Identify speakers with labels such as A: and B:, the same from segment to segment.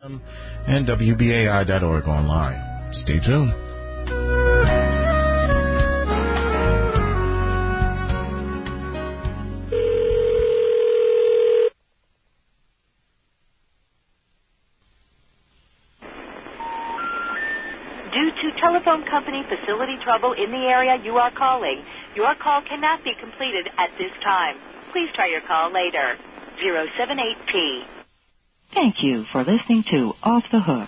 A: and WBAI.org online. Stay tuned.
B: Due to telephone company facility trouble in the area you are calling, your call cannot be completed at this time. Please try your call later. 078P.
C: Thank you for listening to Off the Hook.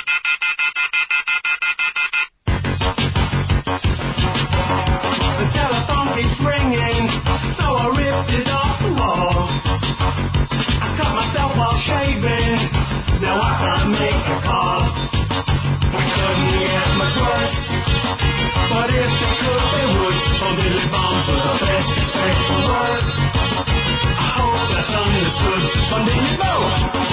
D: The telephone keeps ringing, so I ripped it off the wall. I cut myself while shaving, now I can't make a call. We couldn't get much worse, but if they could, they would. From Billy Bomb to the best expected words. I hope that's understood. From Billy Bomb.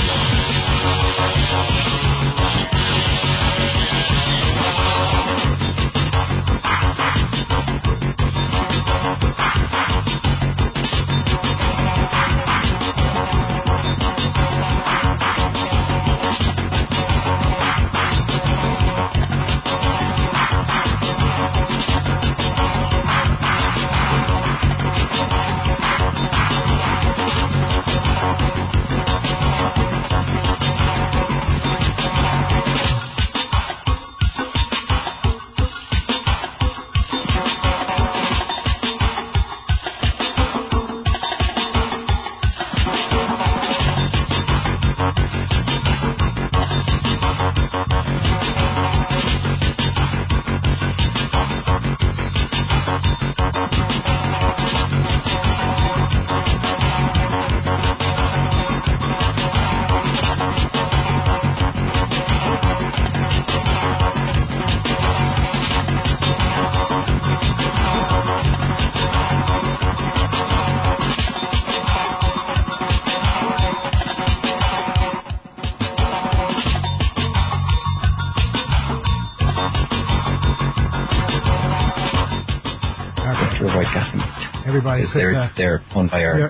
E: Everybody,
F: they're on fire.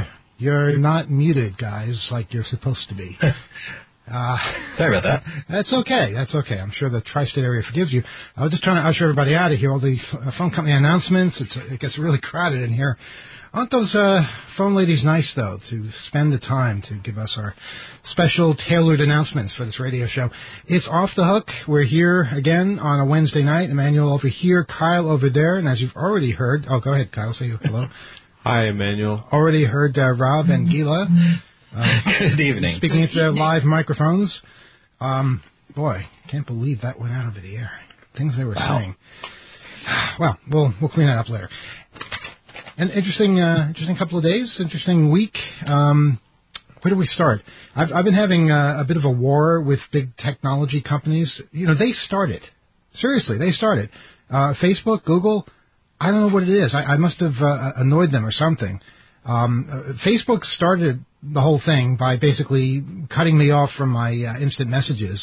E: You're not muted, guys, like you're supposed to be.
F: Sorry about that.
E: That's okay. I'm sure the tri-state area forgives you. I was just trying to usher everybody out of here. All the phone company announcements. It gets really crowded in here. Aren't those phone ladies nice, though, to spend the time to give us our special tailored announcements for this radio show? It's Off the Hook. We're here again on a Wednesday night. Emmanuel over here, Kyle over there. And as you've already heard... Oh, go ahead, Kyle. Say hello.
G: Hi, Emmanuel.
E: Already heard Rob and Gila.
F: Good evening.
E: Speaking into their live microphones. Boy, can't believe that went out over the air. Things they were saying. Well, we'll clean that up later. An interesting couple of days, interesting week. Where do we start? I've been having a bit of a war with big technology companies. You know, they started. Seriously, they started. Facebook, Google, I don't know what it is. I must have annoyed them or something. Facebook started the whole thing by basically cutting me off from my instant messages.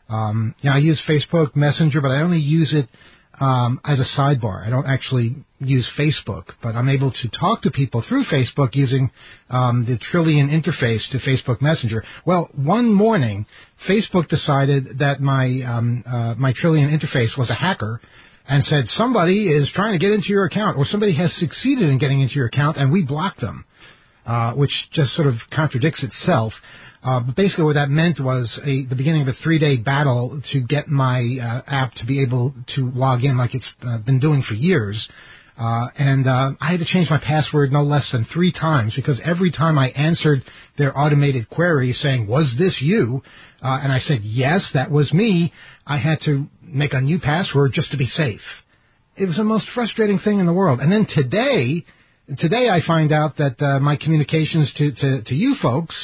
E: I use Facebook Messenger, but I only use it as a sidebar. I don't actually use Facebook, but I'm able to talk to people through Facebook using the Trillian interface to Facebook Messenger. Well, one morning, Facebook decided that my Trillian interface was a hacker and said somebody is trying to get into your account, or somebody has succeeded in getting into your account, and we blocked them, which just sort of contradicts itself. But basically what that meant was the beginning of a 3-day battle to get my app to be able to log in like it's been doing for years. And I had to change my password no less than 3 times, because every time I answered their automated query saying, was this you? And I said, yes, that was me. I had to make a new password just to be safe. It was the most frustrating thing in the world. And then today I find out that my communications to you folks,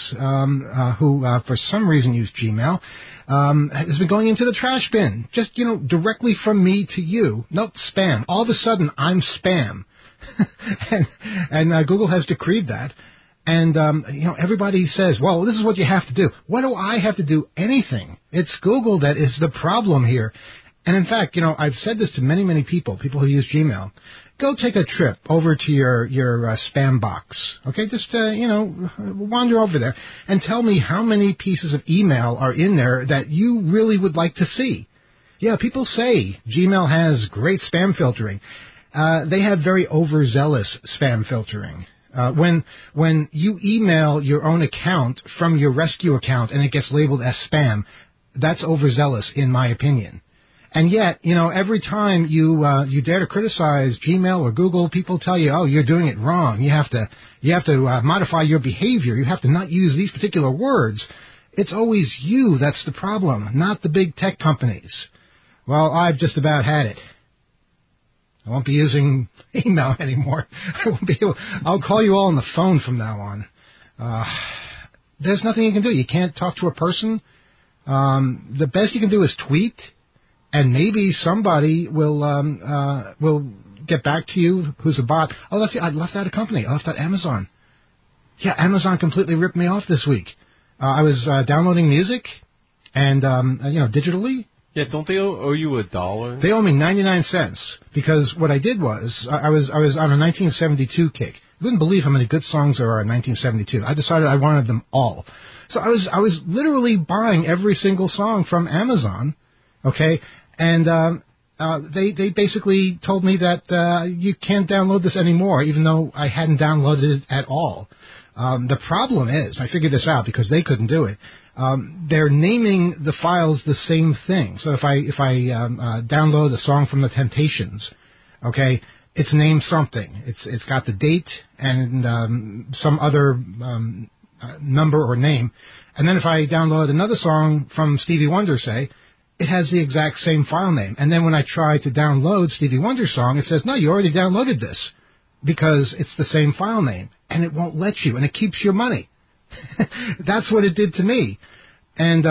E: who for some reason use Gmail, has been going into the trash bin. Just, directly from me to you. Nope, spam. All of a sudden, I'm spam. and Google has decreed that. And, everybody says, well, this is what you have to do. What do I have to do? Anything. It's Google that is the problem here. And in fact, I've said this to many, many people who use Gmail. Go take a trip over to your spam box. Okay, just wander over there and tell me how many pieces of email are in there that you really would like to see. Yeah, people say Gmail has great spam filtering. They have very overzealous spam filtering. When you email your own account from your rescue account and it gets labeled as spam, that's overzealous in my opinion. And yet, every time you dare to criticize Gmail or Google, people tell you, oh, you're doing it wrong. You have to modify your behavior. You have to not use these particular words. It's always you that's the problem, not the big tech companies. Well, I've just about had it. I won't be using email anymore. I'll call you all on the phone from now on. There's nothing you can do. You can't talk to a person. The best you can do is tweet. And maybe somebody will get back to you who's a bot. Oh, let's see, I left out a company. I left out Amazon. Yeah, Amazon completely ripped me off this week. I was downloading music and, digitally.
G: Yeah, don't they owe you $1?
E: They owe me 99 cents because what I did was I was on a 1972 kick. You wouldn't believe how many good songs there are in 1972. I decided I wanted them all. So I was literally buying every single song from Amazon, okay? And they basically told me that you can't download this anymore, even though I hadn't downloaded it at all. The problem is, I figured this out because they couldn't do it. They're naming the files the same thing. So if I download a song from the Temptations, okay, it's named something. It's got the date and some other number or name. And then if I download another song from Stevie Wonder, say, it has the exact same file name. And then when I try to download Stevie Wonder's song, it says, no, you already downloaded this because it's the same file name. And it won't let you, and it keeps your money. That's what it did to me. And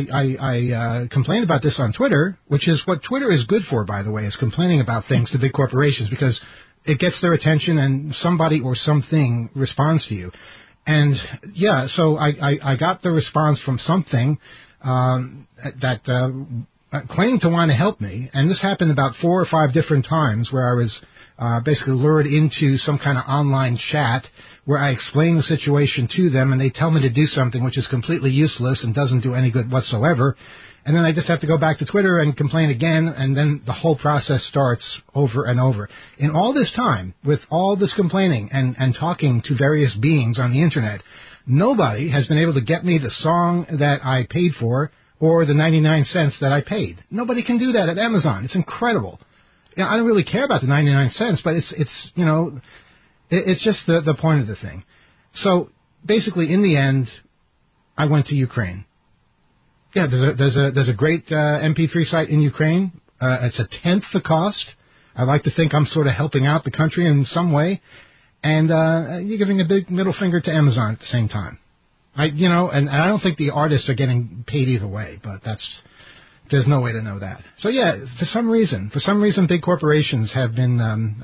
E: I complained about this on Twitter, which is what Twitter is good for, by the way, is complaining about things to big corporations because it gets their attention and somebody or something responds to you. And, yeah, so I got the response from something that claimed to want to help me, and this happened about 4 or 5 different times where I was basically lured into some kind of online chat where I explain the situation to them, and they tell me to do something which is completely useless and doesn't do any good whatsoever, and then I just have to go back to Twitter and complain again, and then the whole process starts over and over. In all this time, with all this complaining and talking to various beings on the Internet, nobody has been able to get me the song that I paid for or the 99 cents that I paid. Nobody can do that at Amazon. It's incredible. I don't really care about the 99 cents, but it's just the point of the thing. So basically, in the end, I went to Ukraine. Yeah, there's a great MP3 site in Ukraine. It's a tenth the cost. I like to think I'm sort of helping out the country in some way. And you're giving a big middle finger to Amazon at the same time. And I don't think the artists are getting paid either way, but there's no way to know that. So yeah, for some reason, big corporations have been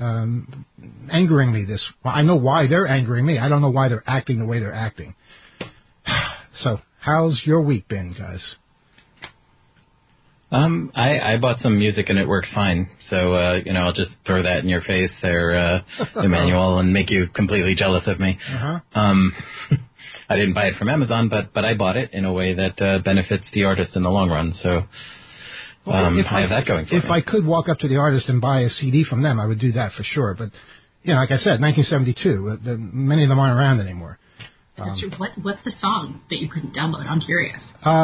E: angering me this. Well, I know why they're angering me. I don't know why they're acting the way they're acting. So how's your week been, guys?
F: I bought some music and it works fine. So, I'll just throw that in your face there, Emmanuel, and make you completely jealous of me.
E: Uh-huh.
F: I didn't buy it from Amazon, but I bought it in a way that benefits the artist in the long run. So, I have that going for me.
E: If I could walk up to the artist and buy a CD from them, I would do that for sure. But, like I said, 1972, many of them aren't around anymore.
H: What's the song that you couldn't download? I'm curious.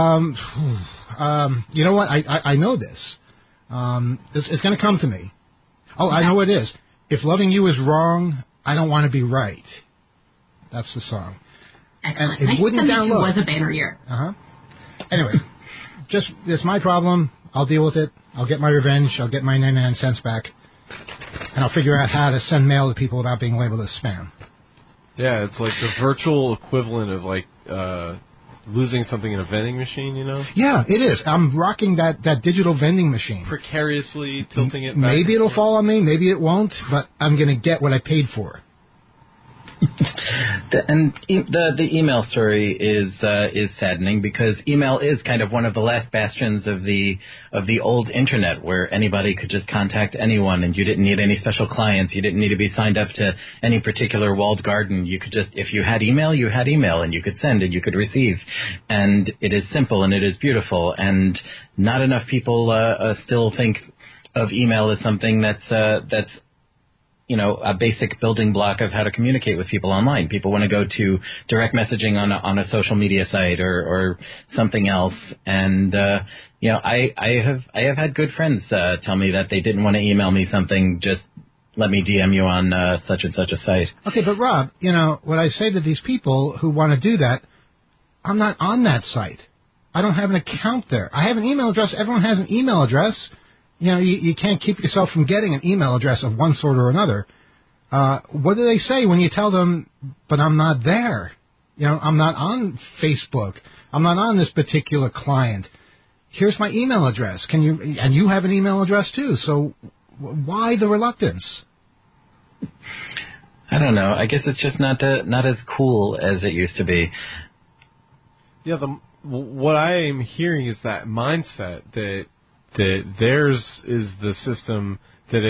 E: You know what? I know this. It's going to come to me. Oh, okay. I know what it is. If loving you is wrong, I don't want to be right. That's the song.
H: Excellent.
E: And it wouldn't download.
H: Was a banner year.
E: Anyway, it's my problem. I'll deal with it. I'll get my revenge. I'll get my 99 cents back. And I'll figure out how to send mail to people without being labeled as spam.
G: Yeah, it's like the virtual equivalent of like losing something in a vending machine,
E: Yeah, it is. I'm rocking that digital vending machine.
G: Precariously tilting it back.
E: Maybe it'll fall on me, maybe it won't, but I'm going to get what I paid for.
F: The email story is saddening because email is kind of one of the last bastions of the old internet, where anybody could just contact anyone, and you didn't need any special clients. You didn't need to be signed up to any particular walled garden. You could just, if you had email, and you could send and you could receive, and it is simple and it is beautiful. And not enough people still think of email as something that's a basic building block of how to communicate with people online. People want to go to direct messaging on a social media site or something else. And, I have had good friends tell me that they didn't want to email me something, just let me DM you on such and such a site.
E: Okay, but Rob, what I say to these people who want to do that, I'm not on that site. I don't have an account there. I have an email address. Everyone has an email address. You can't keep yourself from getting an email address of one sort or another. What do they say when you tell them, but I'm not there? I'm not on Facebook. I'm not on this particular client. Here's my email address. And you have an email address too. So why the reluctance?
F: I don't know. I guess it's just not as cool as it used to be.
G: Yeah, what I am hearing is that mindset that theirs is the system that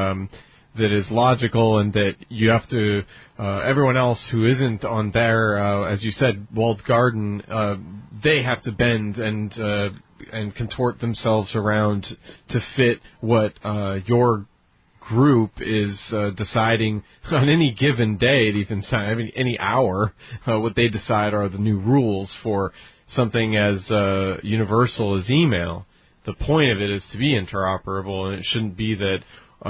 G: is logical, and that you have to everyone else who isn't on their as you said, walled garden, they have to bend and contort themselves around to fit what your group is deciding on any given day, even any hour. What they decide are the new rules for something as universal as email. The point of it is to be interoperable, and it shouldn't be that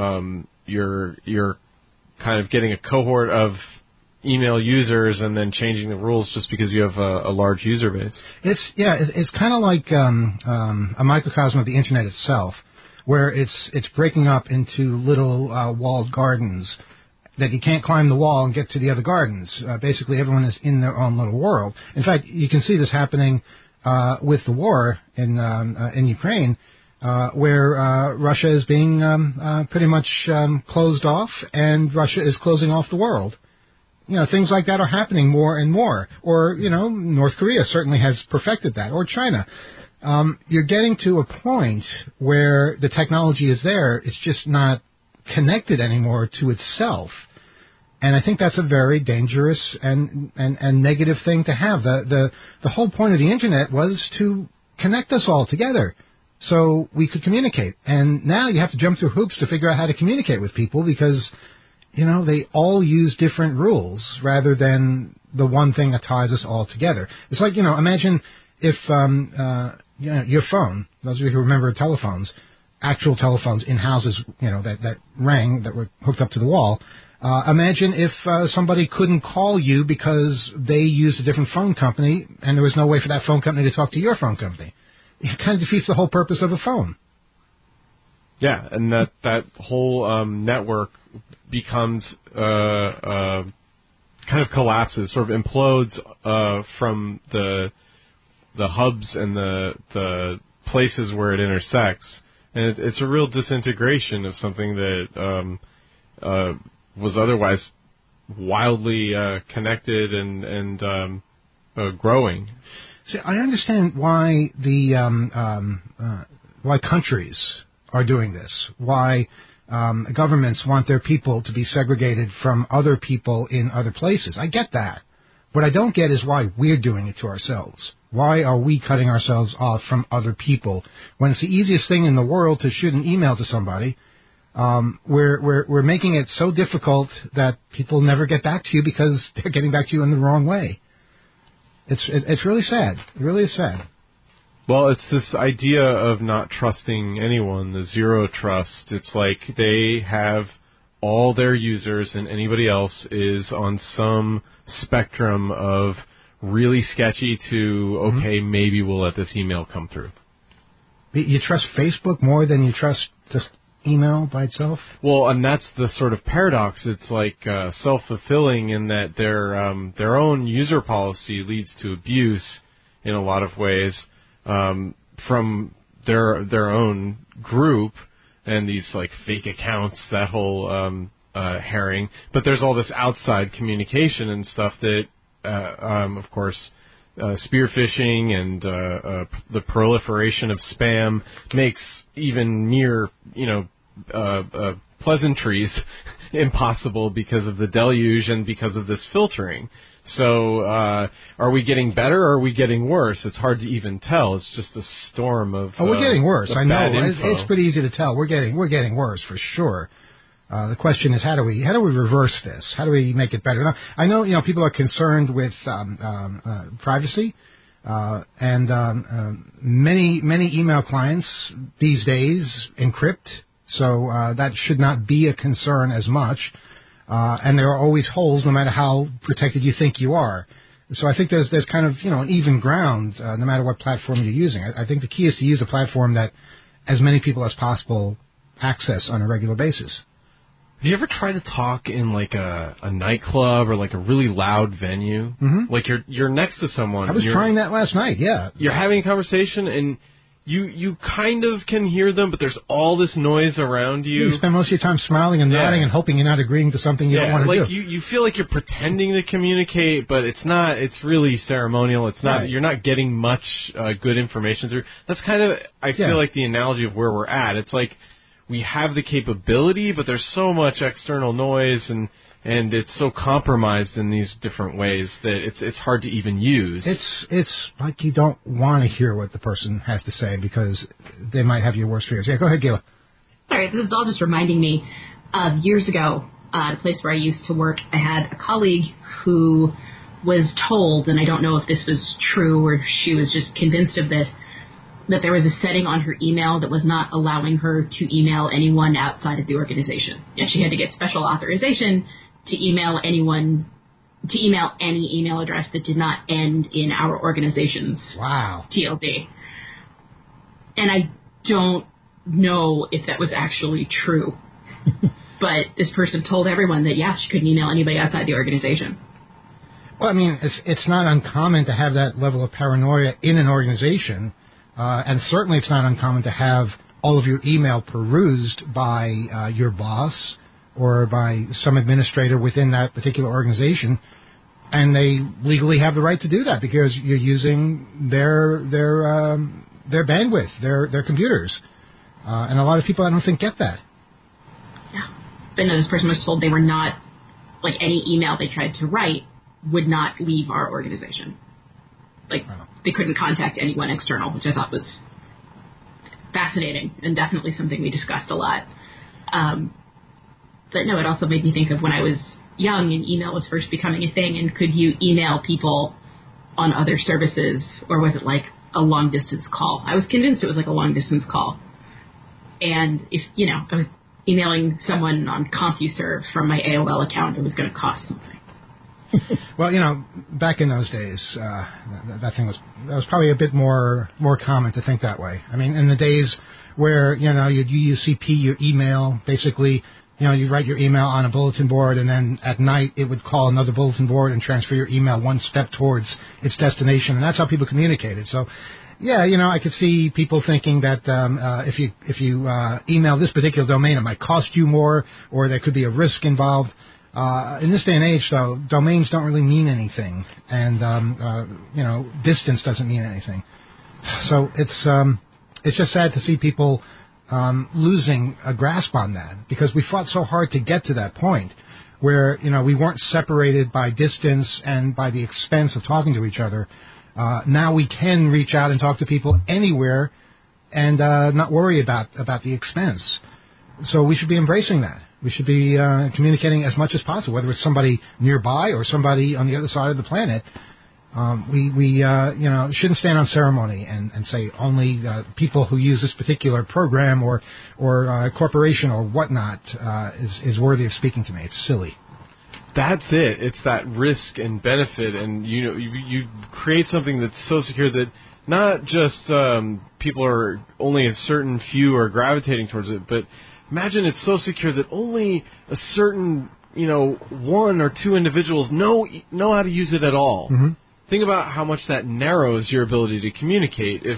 G: you're kind of getting a cohort of email users and then changing the rules just because you have a large user base.
E: It's kind of like a microcosm of the internet itself, where it's breaking up into little walled gardens that you can't climb the wall and get to the other gardens. Basically, everyone is in their own little world. In fact, you can see this happening with the war in Ukraine, where Russia is being pretty much closed off, and Russia is closing off the world. Things like that are happening more and more. Or, North Korea certainly has perfected that, or China. You're getting to a point where the technology is there. It's just not connected anymore to itself. And I think that's a very dangerous and negative thing to have. The whole point of the internet was to connect us all together so we could communicate. And now you have to jump through hoops to figure out how to communicate with people because, they all use different rules rather than the one thing that ties us all together. It's like, imagine if your phone, those of you who remember telephones, actual telephones in houses, that rang, that were hooked up to the wall. Imagine if somebody couldn't call you because they used a different phone company and there was no way for that phone company to talk to your phone company. It kind of defeats the whole purpose of a phone.
G: Yeah, and that whole network becomes kind of collapses, sort of implodes from the hubs and the places where it intersects, and it's a real disintegration of something that was otherwise wildly connected and growing.
E: See, I understand why why countries are doing this, why governments want their people to be segregated from other people in other places. I get that. What I don't get is why we're doing it to ourselves. Why are we cutting ourselves off from other people when it's the easiest thing in the world to shoot an email to somebody? We're making it so difficult that people never get back to you because they're getting back to you in the wrong way. It's really sad. It really is sad.
G: Well, it's this idea of not trusting anyone, the zero trust. It's like they have all their users and anybody else is on some spectrum of really sketchy to, okay, maybe we'll let this email come through.
E: You trust Facebook more than you trust just email by itself?
G: Well, and that's the sort of paradox. It's like self-fulfilling in that their own user policy leads to abuse in a lot of ways from their own group, and these like fake accounts, that whole herring, but there's all this outside communication and stuff that, of course, spear phishing and the proliferation of spam makes even mere, pleasantries impossible because of the deluge and because of this filtering. So, are we getting better or are we getting worse? It's hard to even tell. It's just a storm of.
E: Oh, we're getting worse. I know.
G: Info.
E: It's pretty easy to tell. We're getting worse for sure. The question is, how do we reverse this? How do we make it better? Now, I know people are concerned with privacy, and many email clients these days encrypt, so that should not be a concern as much. And there are always holes, no matter how protected you think you are. So I think there's kind of an even ground, no matter what platform you're using. I think the key is to use a platform that as many people as possible access on a regular basis.
G: Have you ever tried to talk in like a nightclub or like a really loud venue?
E: Mm-hmm.
G: Like you're next to someone.
E: I was trying that last night. Yeah,
G: you're having a conversation and you kind of can hear them, but there's all this noise around you.
E: You spend most of your time smiling and nodding and hoping you're not agreeing to something you don't want to do.
G: You feel like you're pretending to communicate, but it's not. It's really ceremonial. It's not. Right. You're not getting much good information through. That's kind of, I feel like, the analogy of where we're at. It's like we have the capability, but there's so much external noise and it's so compromised in these different ways that it's hard to even use.
E: It's like you don't want to hear what the person has to say because they might have your worst fears. Yeah, go ahead, Gayla.
H: Sorry, this is all just reminding me of years ago at a place where I used to work. I had a colleague who was told, and I don't know if this was true or she was just convinced of this, that there was a setting on her email that was not allowing her to email anyone outside of the organization. And she had to get special authorization to email any email address that did not end in our organization's TLD. And I don't know if that was actually true. But this person told everyone that, she couldn't email anybody outside the organization.
E: Well, I mean, it's not uncommon to have that level of paranoia in an organization, and certainly it's not uncommon to have all of your email perused by your boss or by some administrator within that particular organization, and they legally have the right to do that because you're using their bandwidth, their computers, and a lot of people I don't think get that.
H: Yeah, but no, this person was told they were not, like any email they tried to write would not leave our organization. Like they couldn't contact anyone external, which I thought was fascinating and definitely something we discussed a lot. But no, it also made me think of when I was young and email was first becoming a thing, and could you email people on other services, or was it like a long-distance call? I was convinced it was like a long-distance call. And if, I was emailing someone on CompuServe from my AOL account, it was going to cost something.
E: Well, back in those days, that was probably a bit more common to think that way. I mean, in the days where, you UCP your email, basically, you write your email on a bulletin board, and then at night it would call another bulletin board and transfer your email one step towards its destination, and that's how people communicated. So, yeah, I could see people thinking that if you email this particular domain, it might cost you more, or there could be a risk involved. In this day and age, though, domains don't really mean anything, and distance doesn't mean anything. So it's just sad to see people losing a grasp on that, because we fought so hard to get to that point where we weren't separated by distance and by the expense of talking to each other. Now we can reach out and talk to people anywhere and not worry about the expense. So we should be embracing that. We should be communicating as much as possible, whether it's somebody nearby or somebody on the other side of the planet. We shouldn't stand on ceremony and say only people who use this particular program or corporation or whatnot is worthy of speaking to me. It's silly.
G: That's it. It's that risk and benefit, and you create something that's so secure that not just people are only a certain few are gravitating towards it, but imagine it's so secure that only a certain one or two individuals know how to use it at all.
E: Mm-hmm.
G: Think about how much that narrows your ability to communicate.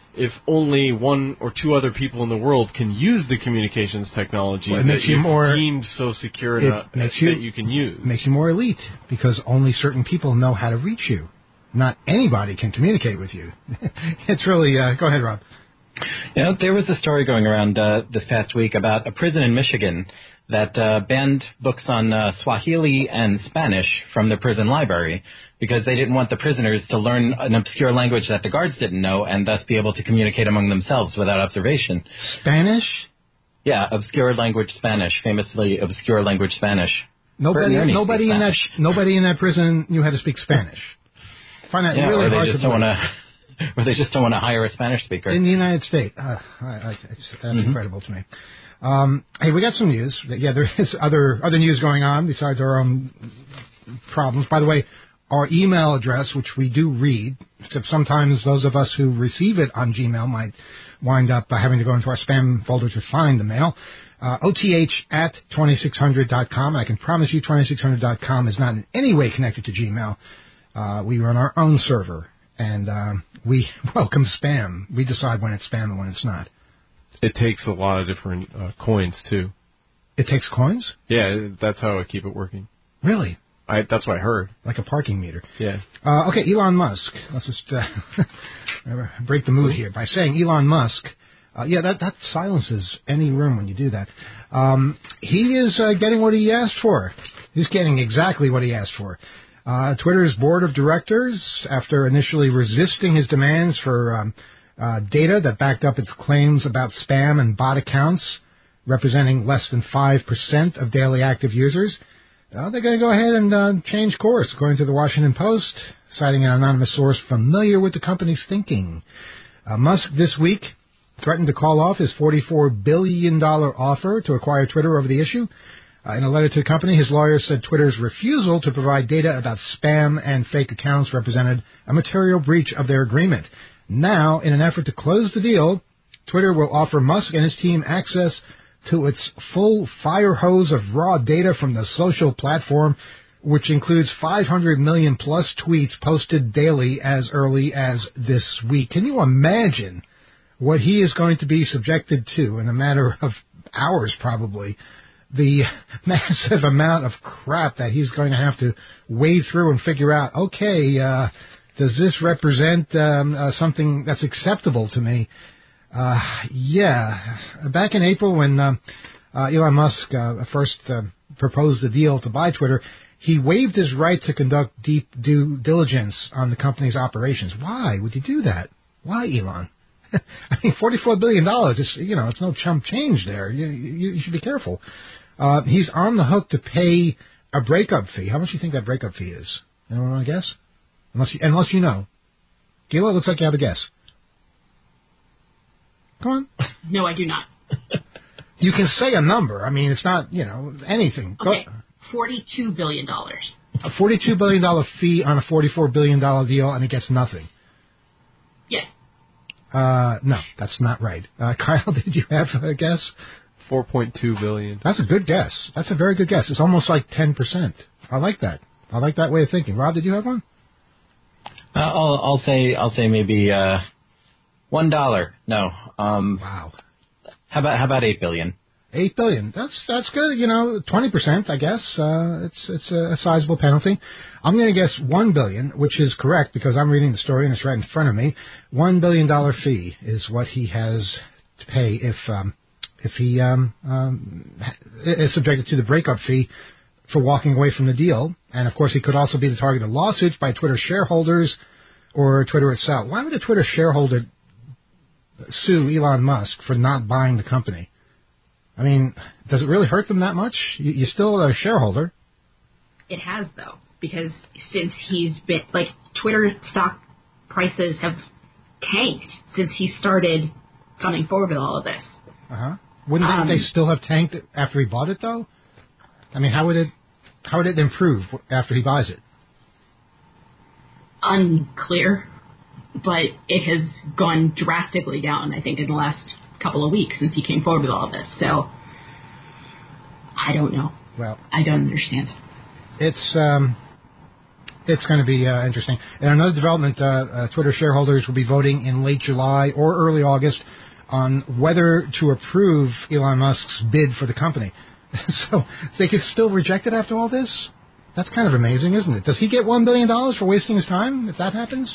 G: if only one or two other people in the world can use the communications technology
E: Well, it makes you more
G: deemed so secure that you can use.
E: Makes you more elite because only certain people know how to reach you. Not anybody can communicate with you. It's really... go ahead, Rob.
F: There was a story going around this past week about a prison in Michigan that banned books on Swahili and Spanish from the prison library because they didn't want the prisoners to learn an obscure language that the guards didn't know and thus be able to communicate among themselves without observation.
E: Spanish?
F: Yeah, obscure language Spanish, famously obscure language Spanish.
E: Nobody in that prison knew how to speak Spanish. Find that really hard to believe.
F: Or they just don't want to hire a Spanish speaker.
E: In the United States. That's incredible to me. Hey, we got some news. Yeah, there is other news going on besides our own problems. By the way, our email address, which we do read, except sometimes those of us who receive it on Gmail might wind up having to go into our spam folder to find the mail. OTH@2600.com. I can promise you 2600.com is not in any way connected to Gmail. We run our own server, and we welcome spam. We decide when it's spam and when it's not.
G: It takes a lot of different coins, too.
E: It takes coins?
G: Yeah, that's how I keep it working.
E: Really?
G: That's what I heard.
E: Like a parking meter.
G: Yeah.
E: Okay, Elon Musk. Let's just break the mood here by saying Elon Musk. That silences any room when you do that. He is getting what he asked for. He's getting exactly what he asked for. Twitter's board of directors, after initially resisting his demands for data that backed up its claims about spam and bot accounts, representing less than 5% of daily active users, they're going to go ahead and change course, according to the Washington Post, citing an anonymous source familiar with the company's thinking. Musk this week threatened to call off his $44 billion offer to acquire Twitter over the issue. In a letter to the company, his lawyers said Twitter's refusal to provide data about spam and fake accounts represented a material breach of their agreement. Now, in an effort to close the deal, Twitter will offer Musk and his team access to its full fire hose of raw data from the social platform, which includes 500 million plus tweets posted daily as early as this week. Can you imagine what he is going to be subjected to in a matter of hours, probably? The massive amount of crap that he's going to have to wade through and figure out, okay, does this represent something that's acceptable to me? Back in April when Elon Musk first proposed the deal to buy Twitter, he waived his right to conduct deep due diligence on the company's operations. Why would you do that? Why, Elon? I mean, $44 billion, it's no chump change there. You should be careful. He's on the hook to pay a breakup fee. How much do you think that breakup fee is? Anyone want to guess? Unless you know. Gila, it looks like you have a guess. Come on.
H: No, I do not.
E: You can say a number. I mean, it's not, anything.
H: Okay, $42 billion.
E: A $42 billion fee on a $44 billion deal, and it gets nothing.
H: Yes.
E: No, that's not right. Kyle, did you have a guess?
G: $4.2 billion.
E: That's a good guess. That's a very good guess. It's almost like 10%. I like that. I like that way of thinking. Rob, did you have one?
F: I'll say maybe $1. No.
E: Wow.
F: How about $8 billion?
E: $8 billion. That's good. 20%. I guess it's a sizable penalty. I'm going to guess $1 billion, which is correct because I'm reading the story and it's right in front of me. $1 billion fee is what he has to pay if he is subjected to the breakup fee for walking away from the deal. And of course, he could also be the target of lawsuits by Twitter shareholders or Twitter itself. Why would a Twitter shareholder sue Elon Musk for not buying the company? I mean, does it really hurt them that much? You're still a shareholder.
H: It has, though, because since he's been, Twitter stock prices have tanked since he started coming forward with all of this.
E: Uh-huh. Wouldn't they still have tanked after he bought it, though? I mean, how would it improve after he buys it?
H: Unclear, but it has gone drastically down, I think, in the last couple of weeks since he came forward with all of this. So, I don't know.
E: Well,
H: I don't understand.
E: It's It's going to be interesting. And another development, Twitter shareholders will be voting in late July or early August on whether to approve Elon Musk's bid for the company. So they could still reject it after all this? That's kind of amazing, isn't it? Does he get $1 billion for wasting his time if that happens?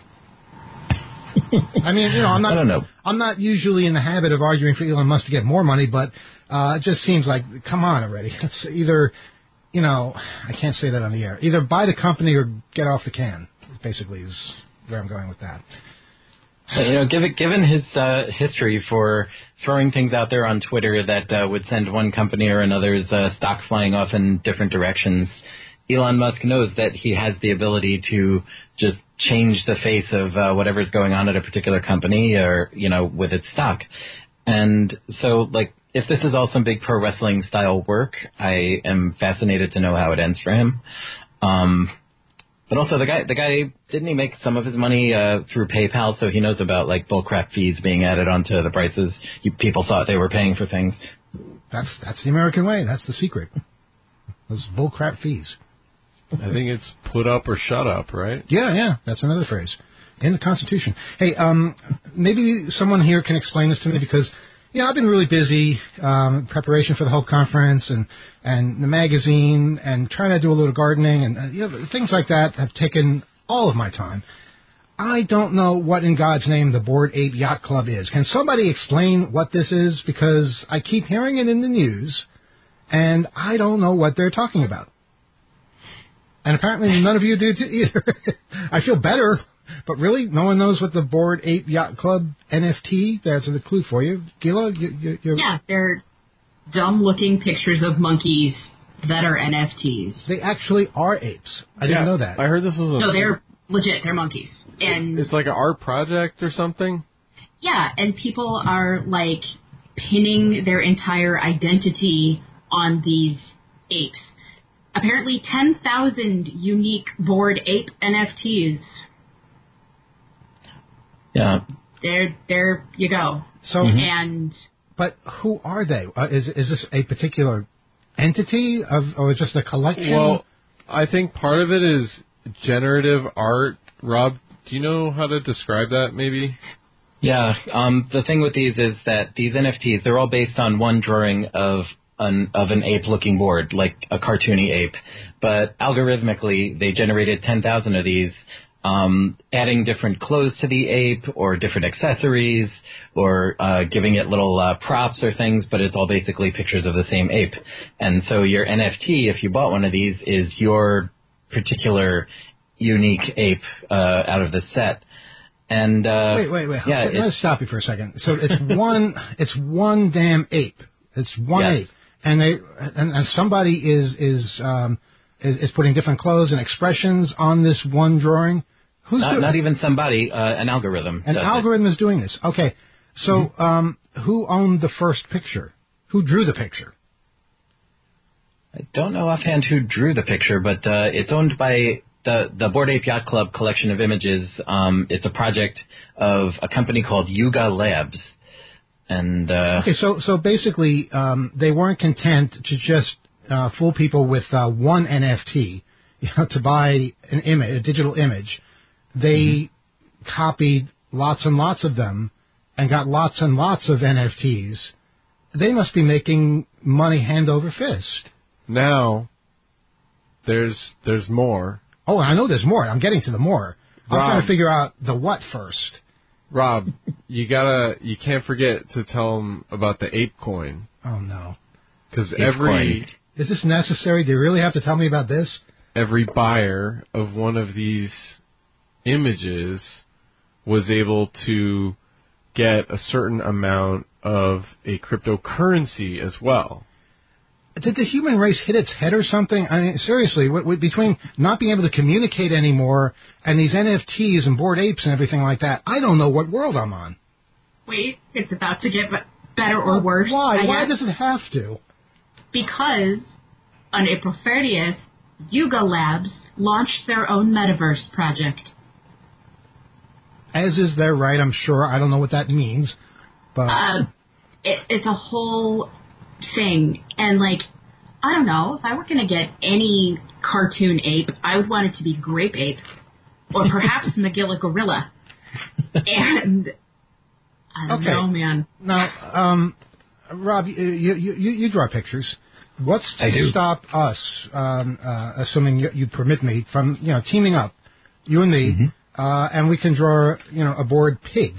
E: I mean,
F: I don't know.
E: I'm not usually in the habit of arguing for Elon Musk to get more money, but it just seems like, come on already. It's either, I can't say that on the air. Either buy the company or get off the can, basically, is where I'm going with that.
F: Given his history for throwing things out there on Twitter that would send one company or another's stock flying off in different directions, Elon Musk knows that he has the ability to just change the face of whatever's going on at a particular company or, with its stock. And so, if this is all some big pro wrestling style work, I am fascinated to know how it ends for him. But also the guy, didn't he make some of his money through PayPal? So he knows about bullcrap fees being added onto the prices. People thought they were paying for things.
E: That's the American way. That's the secret. Those bullcrap fees.
G: I think it's put up or shut up, right?
E: Yeah. That's another phrase in the Constitution. Hey, maybe someone here can explain this to me because, I've been really busy in preparation for the whole conference and the magazine and trying to do a little gardening and things like that have taken all of my time. I don't know what in God's name the Bored Ape Yacht Club is. Can somebody explain what this is? Because I keep hearing it in the news and I don't know what they're talking about. And apparently none of you do either. I feel better, but really, no one knows what the Bored Ape Yacht Club NFT, that's a clue for you. Gila, you're...
H: Yeah, they're dumb-looking pictures of monkeys that are NFTs.
E: They actually are apes. I didn't know that.
G: I heard this was
H: No, they're legit. They're monkeys. And
G: it's like an art project or something?
H: Yeah, and people are, pinning their entire identity on these apes. Apparently 10,000 unique Bored Ape NFTs.
F: Yeah.
H: There you go.
E: So, but who are they? Is this a particular entity or just a collection?
G: Well, I think part of it is generative art. Rob, do you know how to describe that, maybe?
F: Yeah. The thing with these is that these NFTs, they're all based on one drawing of an ape-looking board, like a cartoony ape. But algorithmically, they generated 10,000 of these, adding different clothes to the ape or different accessories or giving it little props or things, but it's all basically pictures of the same ape. And so your NFT, if you bought one of these, is your particular unique ape out of the set. And
E: wait. Yeah, let's stop you for a second. So it's one damn ape. It's one ape. And somebody is putting different clothes and expressions on this one drawing.
F: Not even somebody, an algorithm.
E: An algorithm is doing this. Okay. So who owned the first picture? Who drew the picture?
F: I don't know offhand who drew the picture, but it's owned by the Bored Ape Yacht Club collection of images. It's a project of a company called Yuga Labs. And
E: okay, so basically, they weren't content to just fool people with one NFT, to buy an image, a digital image. They copied lots and lots of them and got lots and lots of NFTs. They must be making money hand over fist.
G: Now, there's more.
E: Oh, I know there's more. I'm getting to the more. I'm
G: Rob,
E: trying to figure out the what first.
G: Rob, you can't forget to tell them about the ape coin.
E: Oh no!
G: Because
E: is this necessary? Do you really have to tell me about this?
G: Every buyer of one of these images was able to get a certain amount of a cryptocurrency as well.
E: Did the human race hit its head or something? I mean, seriously, between not being able to communicate anymore and these NFTs and Bored Apes and everything like that, I don't know what world I'm on.
H: Wait, it's about to get better or worse.
E: Why? Why does it have to?
H: Because on April 30th, Yuga Labs launched their own metaverse project.
E: As is their right, I'm sure. I don't know what that means, but
H: it's a whole thing, and I don't know. If I were going to get any cartoon ape, I would want it to be Grape Ape, or perhaps Magilla Gorilla. And I don't know, man.
E: Now, Rob, you draw pictures. What's to stop us, assuming you permit me, from teaming up, you and me, and we can draw a bored pig.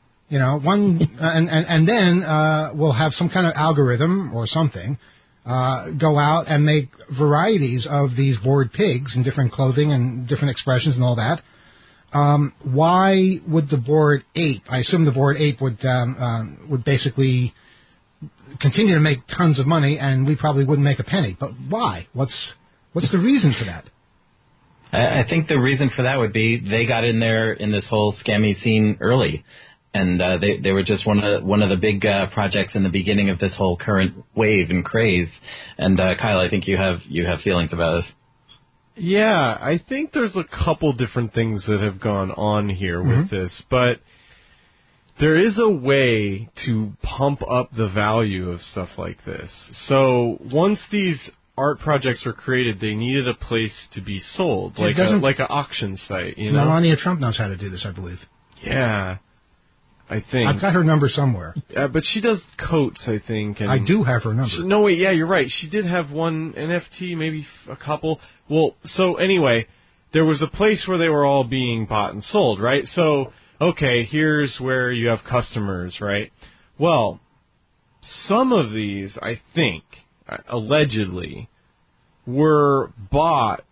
E: And then we'll have some kind of algorithm or something go out and make varieties of these bored pigs in different clothing and different expressions and all that. Why would the bored ape? I assume the bored ape would basically continue to make tons of money, and we probably wouldn't make a penny. But why? What's the reason for that?
F: I think the reason for that would be they got in there in this whole scammy scene early. And they were just one of the big projects in the beginning of this whole current wave and craze. And Kyle, I think you have feelings about this.
G: Yeah, I think there's a couple different things that have gone on here with this, but there is a way to pump up the value of stuff like this. So once these art projects were created, they needed a place to be sold, like an auction site.
E: Melania Trump knows how to do this, I believe.
G: Yeah. I think.
E: I've got her number somewhere.
G: But she does coats, I think. And
E: I do have her number.
G: No, wait, yeah, you're right. She did have one NFT, maybe a couple. Well, so anyway, there was a place where they were all being bought and sold, right? So, okay, here's where you have customers, right? Well, some of these, I think, allegedly, were bought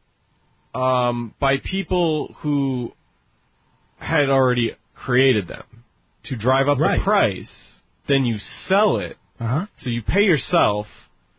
G: by people who had already created them. To drive up the price, then you sell it. So you pay yourself.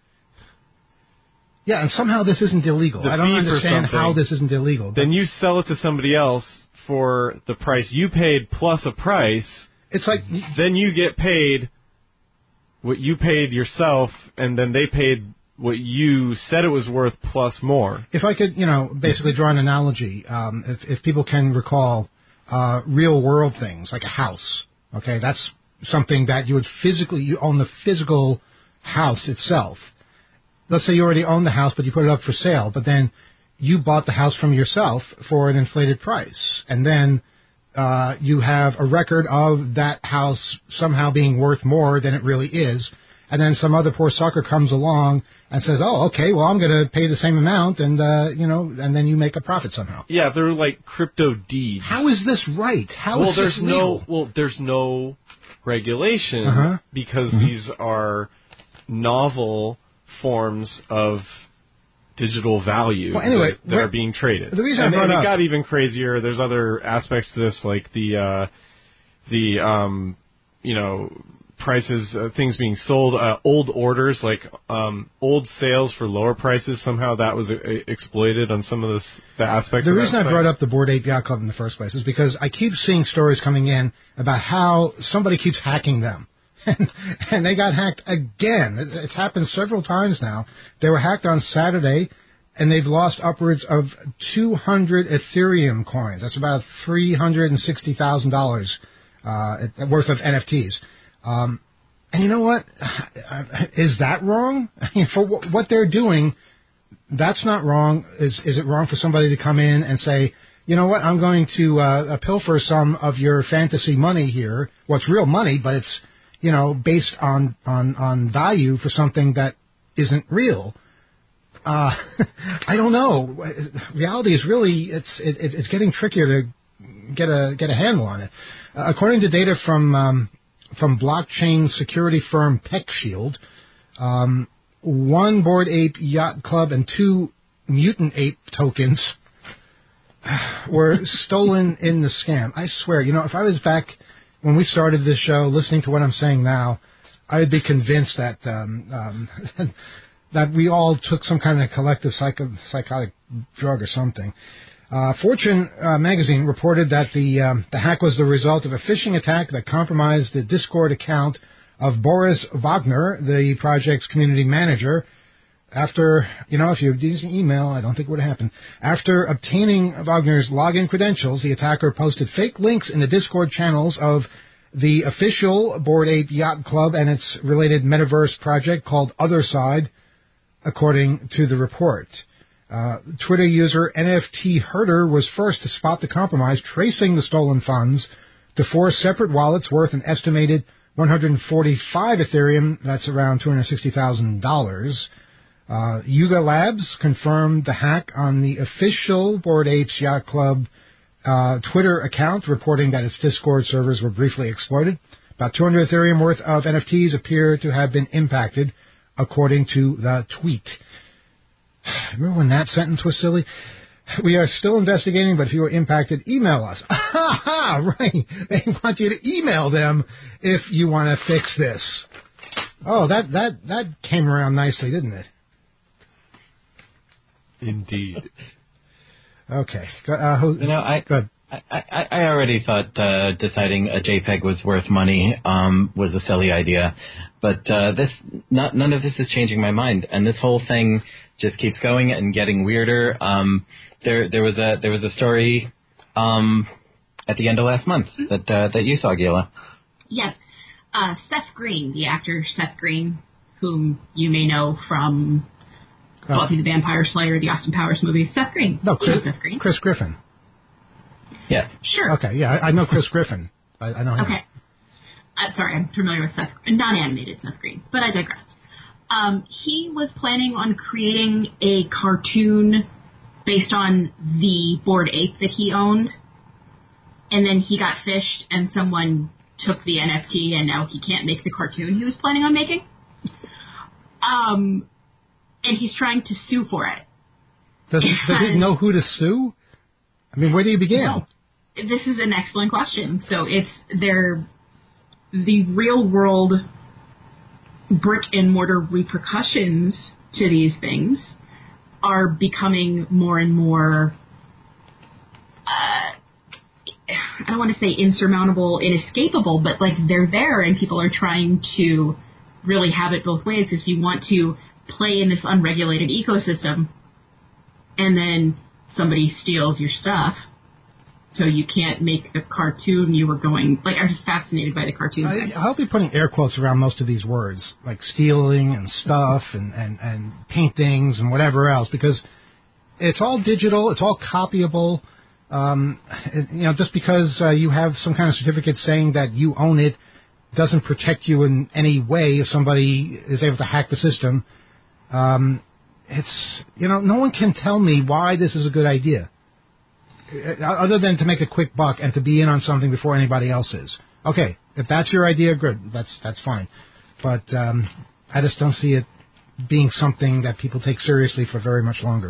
E: Yeah, and somehow this isn't illegal. I don't understand how this isn't illegal.
G: Then you sell it to somebody else for the price you paid plus a price.
E: It's like
G: then you get paid what you paid yourself, and then they paid what you said it was worth plus more.
E: If I could, basically draw an analogy, if people can recall real world things like a house. Okay, that's something that you own the physical house itself. Let's say you already own the house, but you put it up for sale, but then you bought the house from yourself for an inflated price. And then you have a record of that house somehow being worth more than it really is. And then some other poor sucker comes along and says, oh, okay, well, I'm going to pay the same amount, and, and then you make a profit somehow.
G: Yeah, they're like crypto deeds.
E: How is this right? How is this legal?
G: There's no regulation because these are novel forms of digital value that are being traded.
E: The reason
G: and it got even crazier. There's other aspects to this, like the prices, things being sold, old orders, like old sales for lower prices. Somehow that was exploited on some of the aspects.
E: The reason I brought up the Bored Ape Yacht Club in the first place is because I keep seeing stories coming in about how somebody keeps hacking them. And they got hacked again. It's happened several times now. They were hacked on Saturday, and they've lost upwards of 200 Ethereum coins. That's about $360,000 worth of NFTs. And you know what? Is that wrong? For what they're doing, that's not wrong. Is it wrong for somebody to come in and say, you know what, I'm going to pilfer some of your fantasy money here. Well, it's real money, but it's, based on value for something that isn't real. I don't know. Reality is really, it's getting trickier to get a handle on it. According to data from blockchain security firm PeckShield, one Bored Ape Yacht Club and 2 Mutant Ape tokens were stolen in the scam. I swear, if I was back when we started this show listening to what I'm saying now, I would be convinced that that we all took some kind of collective psychotic drug or something. Fortune magazine reported that the hack was the result of a phishing attack that compromised the Discord account of Boris Wagner, the project's community manager. After, if you're using email, I don't think it would have happened. After obtaining Wagner's login credentials, the attacker posted fake links in the Discord channels of the official Bored Ape Yacht Club and its related metaverse project called Otherside. according to the report. Twitter user NFT Herder was first to spot the compromise, tracing the stolen funds to 4 separate wallets worth an estimated 145 Ethereum. That's around $260,000. Yuga Labs confirmed the hack on the official Bored Apes Yacht Club Twitter account, reporting that its Discord servers were briefly exploited. About 200 Ethereum worth of NFTs appear to have been impacted, according to the tweet. Remember when that sentence was silly? We are still investigating, but if you were impacted, email us. Right. They want you to email them if you want to fix this. Oh, that came around nicely, didn't it?
G: Indeed.
E: Okay.
F: You know,
E: go ahead.
F: I already thought deciding a JPEG was worth money was a silly idea, but none of this is changing my mind, and this whole thing just keeps going and getting weirder. There was a story at the end of last month that you saw, Gila.
H: Yes, Seth Green, the actor Seth Green, whom you may know from Buffy the Vampire Slayer, the Austin Powers movie. Seth Green.
E: No,
H: Seth Green.
E: Chris Griffin.
F: Yes.
H: Sure.
E: Okay, yeah, I know Chris Griffin. I know him.
H: Okay. Sorry, I'm familiar with Seth, non-animated Seth Green, but I digress. He was planning on creating a cartoon based on the Bored Ape that he owned, and then he got fished, and someone took the NFT, and now he can't make the cartoon he was planning on making. And he's trying to sue for it.
E: Does he know who to sue? I mean, where do you begin?
H: No. This is an excellent question. So the real world brick and mortar repercussions to these things are becoming more and more, I don't want to say insurmountable, inescapable, but like they're there and people are trying to really have it both ways. If you want to play in this unregulated ecosystem and then somebody steals your stuff, so you can't make the cartoon you were going... Like, I'm just fascinated by the cartoon.
E: I'll be putting air quotes around most of these words, like stealing and stuff and paintings and whatever else, because it's all digital, it's all copyable. Just because you have some kind of certificate saying that you own it doesn't protect you in any way if somebody is able to hack the system. No one can tell me why this is a good idea, other than to make a quick buck and to be in on something before anybody else is. Okay, if that's your idea, good. That's fine. But I just don't see it being something that people take seriously for very much longer.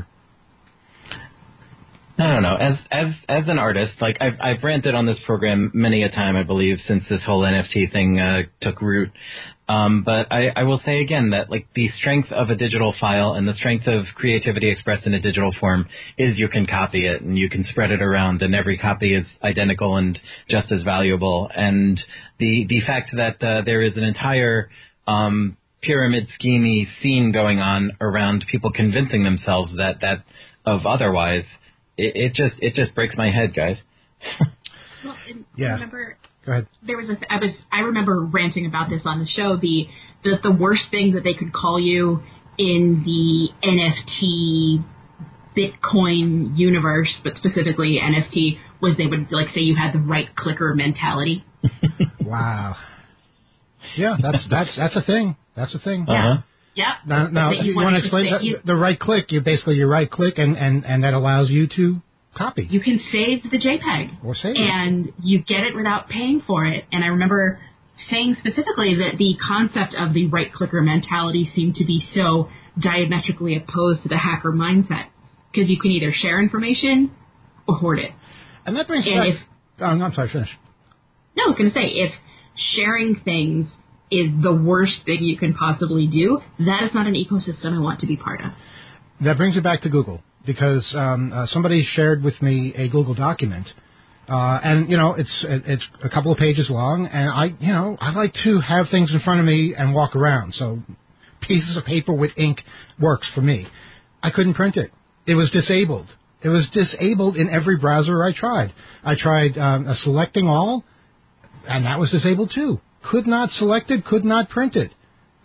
F: I don't know. As an artist, like I've ranted on this program many a time, I believe, since this whole NFT thing took root. But I will say again that like the strength of a digital file and the strength of creativity expressed in a digital form is you can copy it and you can spread it around, and every copy is identical and just as valuable. And the fact that there is an entire pyramid scheme-y scene going on around people convincing themselves that of otherwise. It just breaks my head, guys.
H: Well,
E: yeah.
H: Remember,
E: go ahead.
H: I remember ranting about this on the show. The worst thing that they could call you in the NFT Bitcoin universe, but specifically NFT, was they would like say you had the right clicker mentality.
E: Wow. Yeah, that's a thing. That's a thing.
F: Uh-huh.
H: Yeah.
E: Now you want to explain the right click? You right click, and that allows you to copy.
H: You can save the JPEG.
E: Or save it.
H: And you get it without paying for it. And I remember saying specifically that the concept of the right clicker mentality seemed to be so diametrically opposed to the hacker mindset, because you can either share information or hoard it.
E: And that brings back. I'm sorry. Finish.
H: No, I was going to say, if sharing things is the worst thing you can possibly do, that is not an ecosystem I want to be part of.
E: That brings it back to Google, because somebody shared with me a Google document, and it's a couple of pages long, and I like to have things in front of me and walk around, so pieces of paper with ink works for me. I couldn't print it. It was disabled. It was disabled in every browser I tried. I tried selecting all, and that was disabled too. Could not select it, could not print it.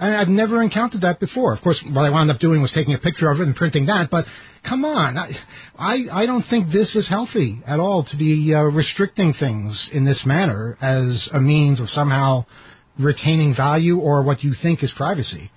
E: I've never encountered that before. Of course, what I wound up doing was taking a picture of it and printing that, but come on. I don't think this is healthy at all to be restricting things in this manner as a means of somehow retaining value or what you think is privacy.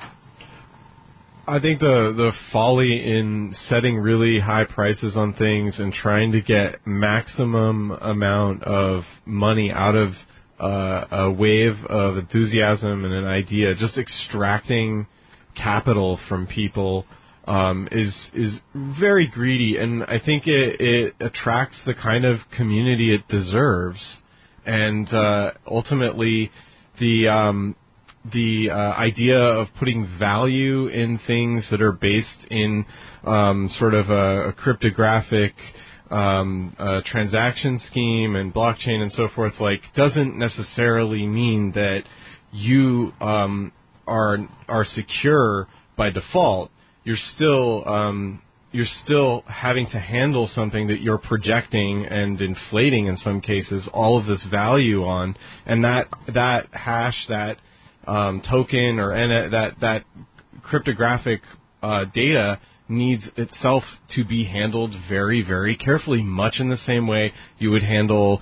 G: I think the folly in setting really high prices on things and trying to get maximum amount of money out of a wave of enthusiasm and an idea, just extracting capital from people is very greedy, and I think it attracts the kind of community it deserves, and ultimately the idea of putting value in things that are based in sort of a cryptographic transaction scheme and blockchain and so forth, like, doesn't necessarily mean that you are secure by default. You're still having to handle something that you're projecting and inflating in some cases all of this value on, and that hash, that token, or that cryptographic data needs itself to be handled very, very carefully, much in the same way you would handle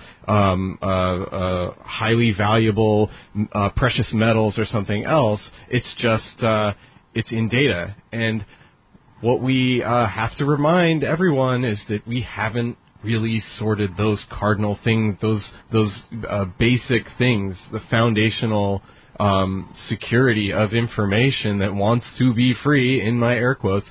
G: highly valuable precious metals or something else. It's just it's in data, and what we have to remind everyone is that we haven't really sorted those cardinal things, those basic things, the foundational security of information that wants to be free, in my air quotes.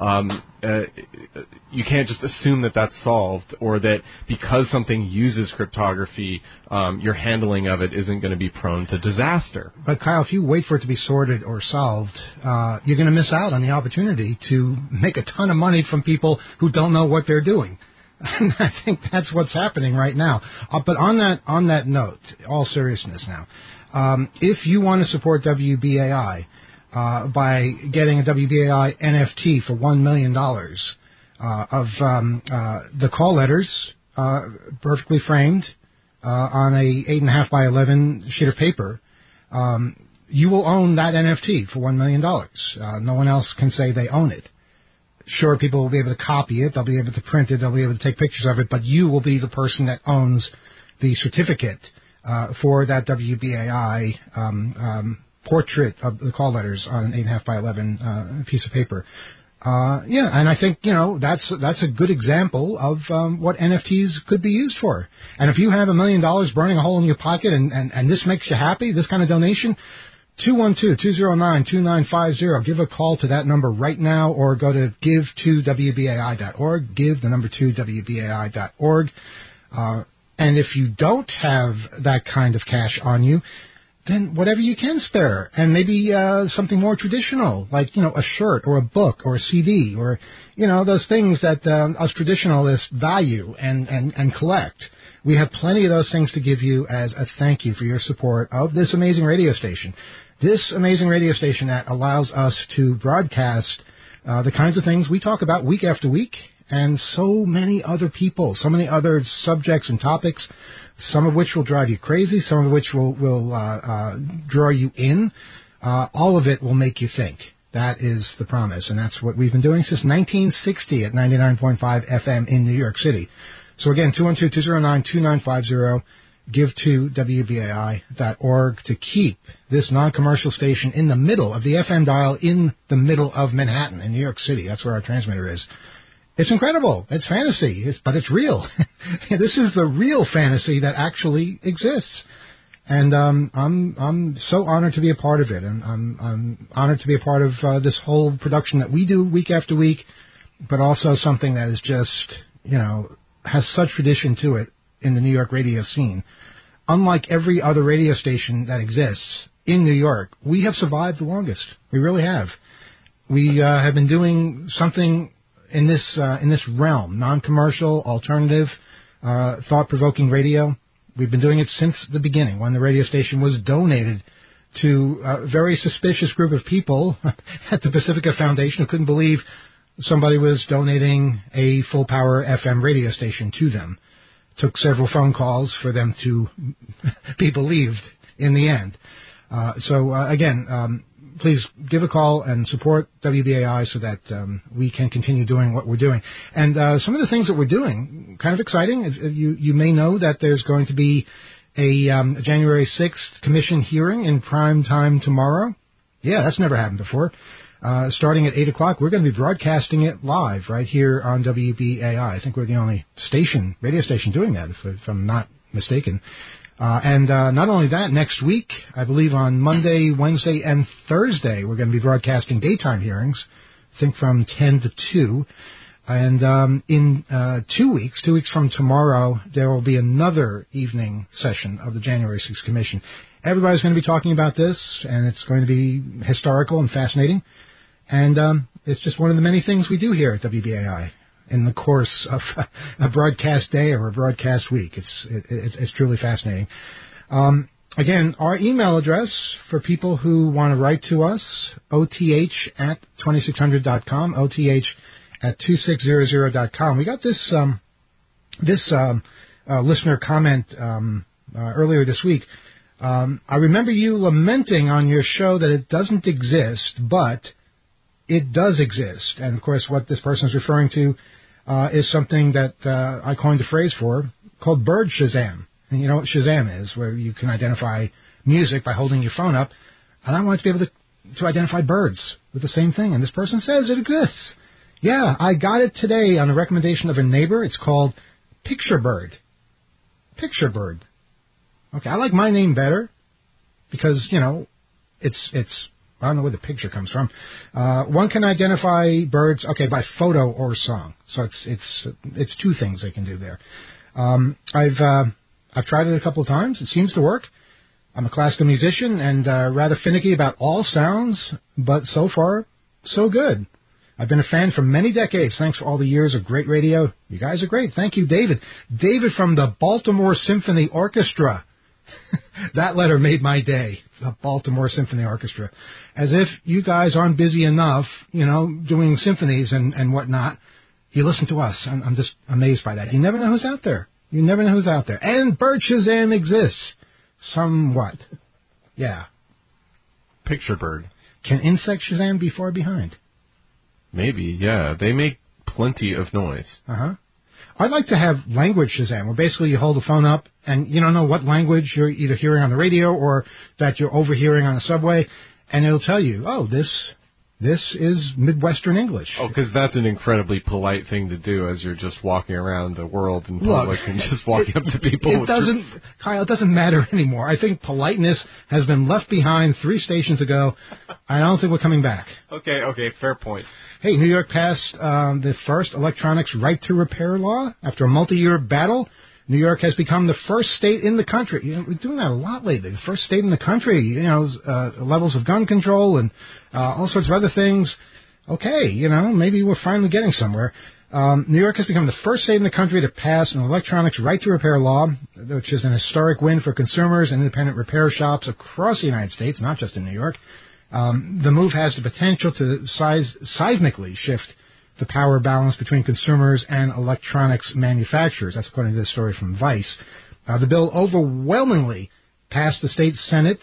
G: You can't just assume that that's solved, or that because something uses cryptography, your handling of it isn't going to be prone to disaster.
E: But Kyle, if you wait for it to be sorted or solved, you're going to miss out on the opportunity to make a ton of money from people who don't know what they're doing. And I think that's what's happening right now. But on that note, all seriousness now, if you want to support WBAI by getting a WBAI NFT for $1 million of the call letters, perfectly framed on a 8.5 by 11 sheet of paper, you will own that NFT for $1 million. No one else can say they own it. Sure, people will be able to copy it, they'll be able to print it, they'll be able to take pictures of it, but you will be the person that owns the certificate for that WBAI portrait of the call letters on an 8.5 by 11 piece of paper. And I think, that's a good example of what NFTs could be used for. And if you have $1 million burning a hole in your pocket and this makes you happy, this kind of donation, 212-209-2950. Give a call to that number right now, or go to give2wbai.org, give the number 2wbai.org. And if you don't have that kind of cash on you, then whatever you can spare, and maybe something more traditional, like, a shirt or a book or a CD, or, those things that us traditionalists value and collect. We have plenty of those things to give you as a thank you for your support of this amazing radio station. This amazing radio station that allows us to broadcast the kinds of things we talk about week after week, and so many other people, so many other subjects and topics, some of which will drive you crazy, some of which will draw you in. All of it will make you think. That is the promise, and that's what we've been doing since 1960 at 99.5 FM in New York City. So again, 212-209-2950, give to WBAI.org to keep this non-commercial station in the middle of the FM dial, in the middle of Manhattan in New York City. That's where our transmitter is. It's incredible. It's fantasy, but it's real. This is the real fantasy that actually exists. And I'm so honored to be a part of it, and I'm honored to be a part of this whole production that we do week after week, but also something that is just, has such tradition to it in the New York radio scene. Unlike every other radio station that exists in New York, we have survived the longest. We really have. We have been doing something in this realm, non-commercial, alternative, thought-provoking radio. We've been doing it since the beginning, when the radio station was donated to a very suspicious group of people at the Pacifica Foundation who couldn't believe somebody was donating a full-power FM radio station to them. Took several phone calls for them to be believed in the end. Again, please give a call and support WBAI so that we can continue doing what we're doing. And some of the things that we're doing, kind of exciting. You may know that there's going to be a January 6th commission hearing in prime time tomorrow. Yeah, that's never happened before. Starting at 8 o'clock, we're going to be broadcasting it live right here on WBAI. I think we're the only radio station doing that, if I'm not mistaken. And not only that, next week, I believe on Monday, Wednesday, and Thursday, we're going to be broadcasting daytime hearings, I think from 10 to 2. And in 2 weeks from tomorrow, there will be another evening session of the January 6th Commission. Everybody's going to be talking about this, and it's going to be historical and fascinating. And it's just one of the many things we do here at WBAI in the course of a broadcast day or a broadcast week. It's truly fascinating. Again, our email address for people who want to write to us, oth@2600.com, oth@2600.com. We got this listener comment earlier this week. I remember you lamenting on your show that it doesn't exist, but it does exist. And, of course, what this person is referring to is something that I coined a phrase for called Bird Shazam. And you know what Shazam is, where you can identify music by holding your phone up. And I wanted to be able to identify birds with the same thing. And this person says it exists. Yeah, I got it today on the recommendation of a neighbor. It's called Picture Bird. Picture Bird. Okay, I like my name better because, you know, it's I don't know where the picture comes from. One can identify birds, okay, by photo or song. So it's two things they can do there. I've tried it a couple of times. It seems to work. I'm a classical musician and rather finicky about all sounds, but so far, so good. I've been a fan for many decades. Thanks for all the years of great radio. You guys are great. Thank you, David. David from the Baltimore Symphony Orchestra. That letter made my day, the Baltimore Symphony Orchestra. As if you guys aren't busy enough, you know, doing symphonies and whatnot. You listen to us. I'm just amazed by that. You never know who's out there. You never know who's out there. And Bird Shazam exists. Somewhat. Yeah.
G: Picture Bird.
E: Can Insect Shazam be far behind?
G: Maybe, yeah. They make plenty of noise.
E: Uh-huh. I'd like to have language Shazam, where basically you hold the phone up and you don't know what language you're either hearing on the radio or that you're overhearing on the subway, and it'll tell you, oh, this is Midwestern English.
G: Oh, because that's an incredibly polite thing to do as you're just walking around the world in public and just walking up to people.
E: Kyle, it doesn't matter anymore. I think politeness has been left behind 3 stations ago. I don't think we're coming back.
G: Okay, fair point.
E: Hey, New York passed the first electronics right to repair law. After a multi-year battle, New York has become the first state in the country. You know, we're doing that a lot lately. The first state in the country, you know, levels of gun control and all sorts of other things. Okay, you know, maybe we're finally getting somewhere. New York has become the first state in the country to pass an electronics right to repair law, which is an historic win for consumers and independent repair shops across the United States, not just in New York. The move has the potential to seismically shift the power balance between consumers and electronics manufacturers. That's according to this story from Vice. The bill overwhelmingly passed the state Senate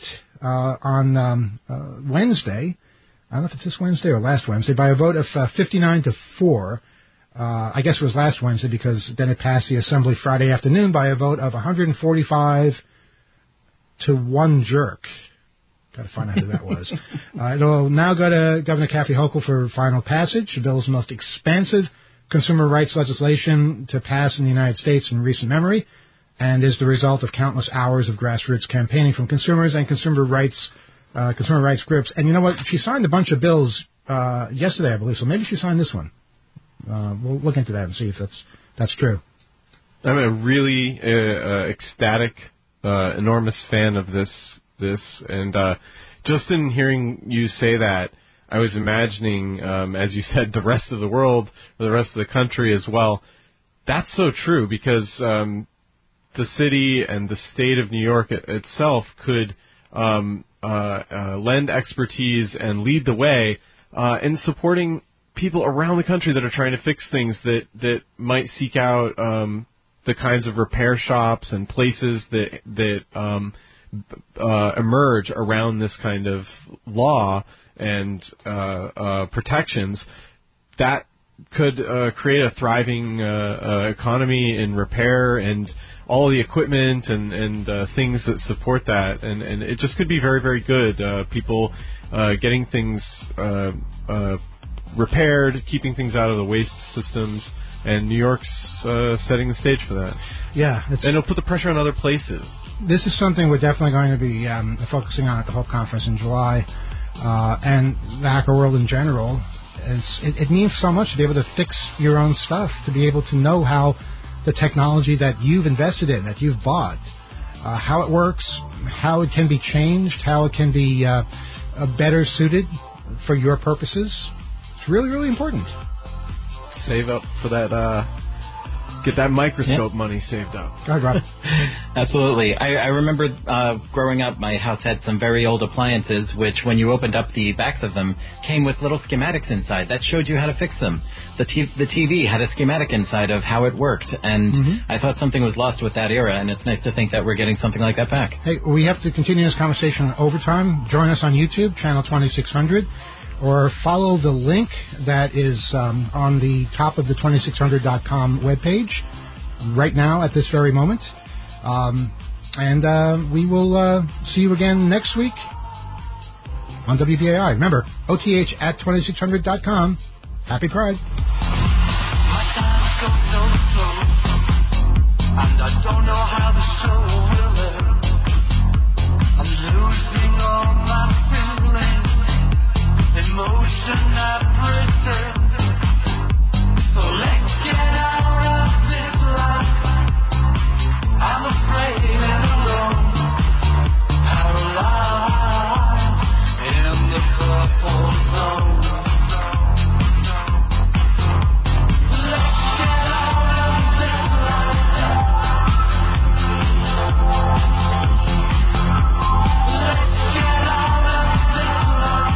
E: on Wednesday. I don't know if it's this Wednesday or last Wednesday, by a vote of 59-4. I guess it was last Wednesday because then it passed the Assembly Friday afternoon by a vote of 145 to 1 jerk. Got to find out who that was. It'll now go to Governor Kathy Hochul for final passage. The bill is the most expansive consumer rights legislation to pass in the United States in recent memory and is the result of countless hours of grassroots campaigning from consumers and consumer rights groups. And you know what? She signed a bunch of bills yesterday, I believe, so maybe she signed this one. We'll look into that and see if that's true.
G: I'm a really ecstatic, enormous fan of this, and just in hearing you say that, I was imagining, as you said, the rest of the world, or the rest of the country as well. That's so true, because the city and the state of New York itself could lend expertise and lead the way in supporting people around the country that are trying to fix things that might seek out the kinds of repair shops and places that emerge around this kind of law and protections, that could create a thriving economy in repair and all the equipment and things that support that, and it just could be very, very good. People getting things repaired, keeping things out of the waste systems, and New York's setting the stage for that.
E: Yeah.
G: And it'll put the pressure on other places.
E: This is something we're definitely going to be focusing on at the Hope Conference in July, and the hacker world in general. It means so much to be able to fix your own stuff, to be able to know how the technology that you've invested in, that you've bought, how it works, how it can be changed, how it can be better suited for your purposes. It's really, really important.
G: Save up for that, get that microscope money saved up.
E: Go ahead, Rob.
F: Absolutely. I remember growing up, my house had some very old appliances, which when you opened up the backs of them, came with little schematics inside. That showed you how to fix them. The TV had a schematic inside of how it worked, and I thought something was lost with that era, and it's nice to think that we're getting something like that back.
E: Hey, we have to continue this conversation on Overtime. Join us on YouTube, channel 2600. Or follow the link that is on the top of the 2600.com webpage right now at this very moment. And we will see you again next week on WBAI. Remember, OTH at 2600.com. Happy Pride.
D: My time goes so slow, and I don't know how the show will end. I'm losing all my feelings. Emotion I pretend. So let's get out of this life. I'm afraid and alone, paralyzed in the purple zone. Let's get out of this life. Let's get out of this life.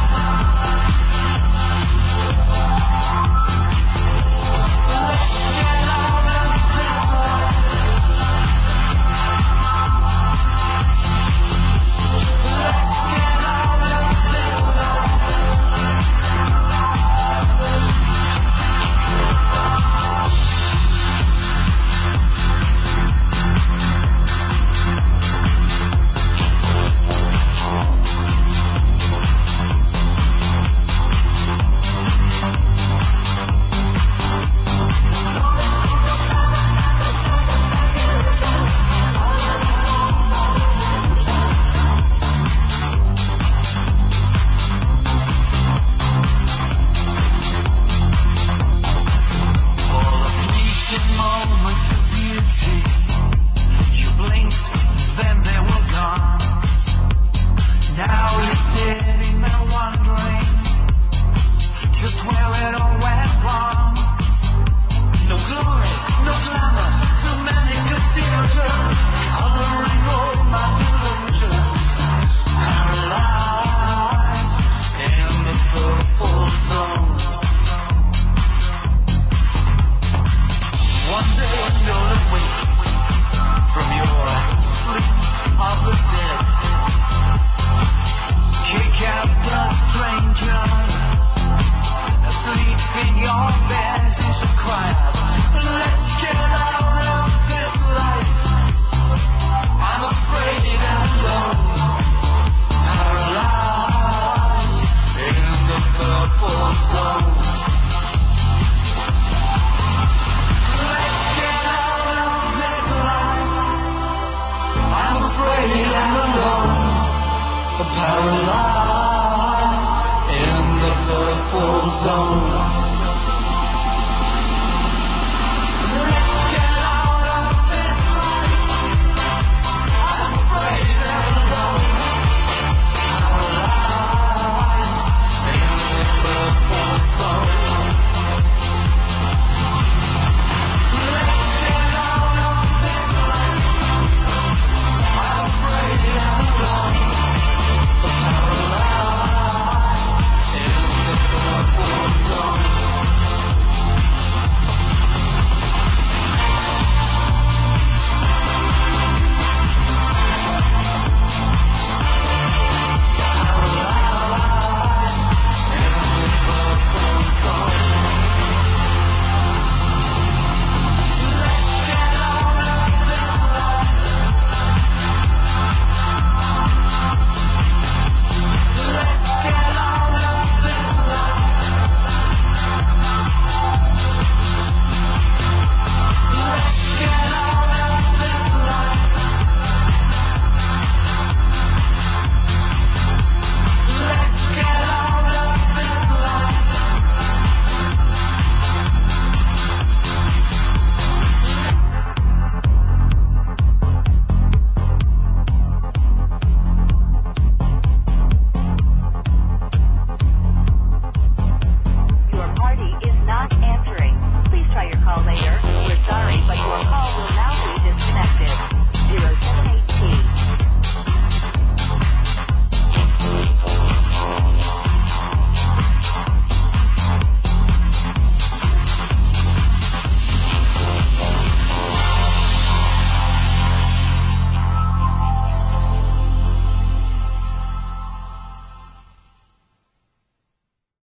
D: Paralyzed.